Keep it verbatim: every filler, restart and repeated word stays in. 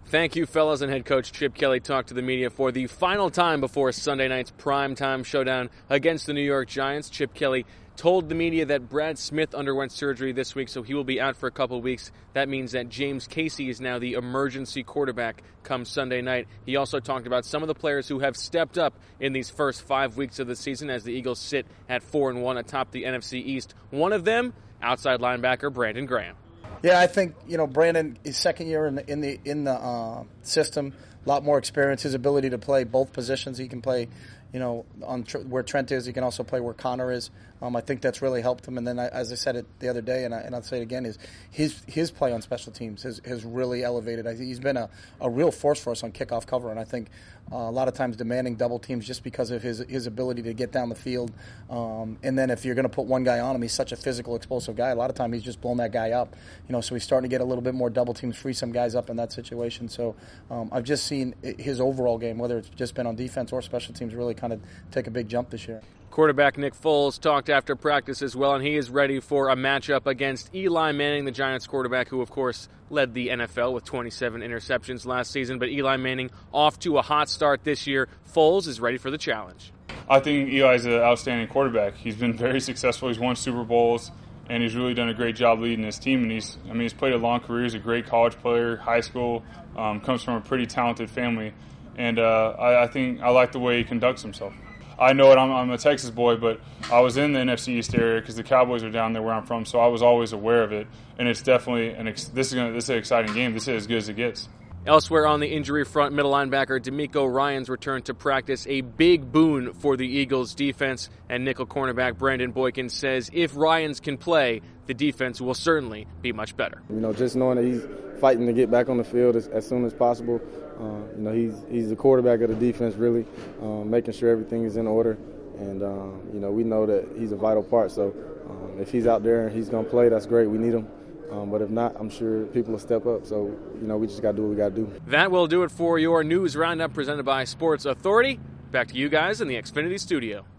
Thank you, fellas, and head coach Chip Kelly talked to the media for the final time before Sunday night's primetime showdown against the New York Giants. Chip Kelly told the media that Brad Smith underwent surgery this week, so he will be out for a couple of weeks. That means that James Casey is now the emergency quarterback come Sunday night. He also talked about some of the players who have stepped up in these first five weeks of the season as the Eagles sit at four and one atop the N F C East. One of them, outside linebacker Brandon Graham. Yeah, I think, you know, Brandon, his second year in the in the, in the uh, system, a lot more experience. His ability to play both positions, he can play, you know, on tr- where Trent is. He can also play where Connor is. Um, I think that's really helped him. And then, I, as I said it the other day, and, I, and I'll say it again, is his his play on special teams has, has really elevated. I think he's been a, a real force for us on kickoff cover, and I think uh, a lot of times demanding double teams just because of his his ability to get down the field. Um, and then if you're going to put one guy on him, he's such a physical, explosive guy. A lot of time he's just blown that guy up. You know, so he's starting to get a little bit more double teams, free some guys up in that situation. So um, I've just seen his overall game, whether it's just been on defense or special teams, really kind of take a big jump this year. Quarterback Nick Foles talked after practice as well, and he is ready for a matchup against Eli Manning, the Giants quarterback, who, of course, led the N F L with twenty-seven interceptions last season. But Eli Manning off to a hot start this year. Foles is ready for the challenge. I think Eli's an outstanding quarterback. He's been very successful. He's won Super Bowls, and he's really done a great job leading his team. And he's, I mean, he's played a long career. He's a great college player, high school, um, comes from a pretty talented family. And uh, I, I think I like the way he conducts himself. I know it. I'm, I'm a Texas boy, but I was in the N F C East area because the Cowboys are down there where I'm from, so I was always aware of it. And it's definitely an ex- this is gonna, this is an exciting game. This is as good as it gets. Elsewhere on the injury front, middle linebacker DeMeco Ryans returned to practice, a big boon for the Eagles' defense. And nickel cornerback Brandon Boykin says if Ryans can play, the defense will certainly be much better. You know, just knowing that he's fighting to get back on the field as, as soon as possible. Uh, you know, he's he's the quarterback of the defense, really, um, making sure everything is in order. And, um, you know, we know that he's a vital part. So um, if he's out there and he's going to play, that's great. We need him. Um, but if not, I'm sure people will step up. So, you know, we just got to do what we got to do. That will do it for your news roundup presented by Sports Authority. Back to you guys in the Xfinity studio.